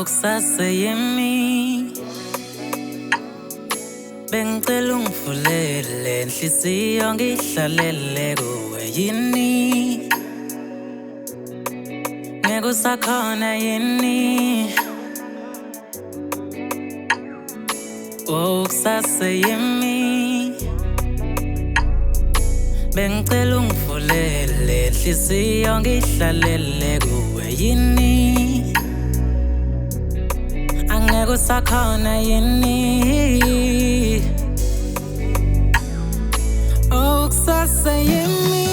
Okusaseyimi bengicela ungivulele inhliziyo ngihlalele kuwe yini ngeke usakhona yini okusaseyimi bengicela ungivulele inhliziyo ngihlalele kuwe yini angeke usakhona yini okusaseyimi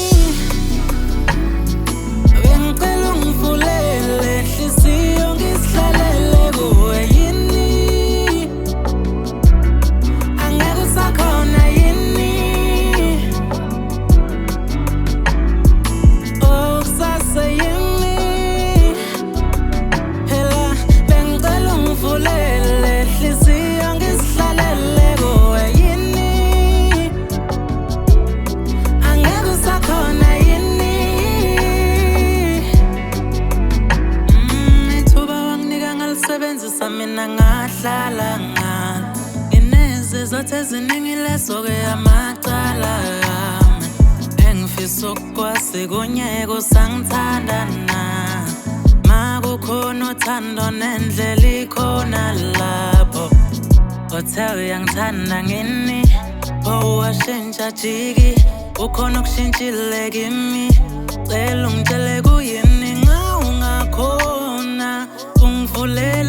bengicela ungivulele inhliziyo ngihlalele kuwe yini angeke usakhona yini okusaseyimi phela bengicela ungivulele inhliziyo ngihlalele kuwe yini angeke usakhona yini ithuba wanginika ngalisebenzisa mina ngahlala nginezizathu eziningi leso-ke amacala ami engifisa ukukwazi kunyeka usangithanda na makukhona uthando nendlela ikhona lapho othe uyangithanda ngini owashintsha jiki ukhona okushintshile kimi cela ungitshele kuyini nga ungakhona ungivulele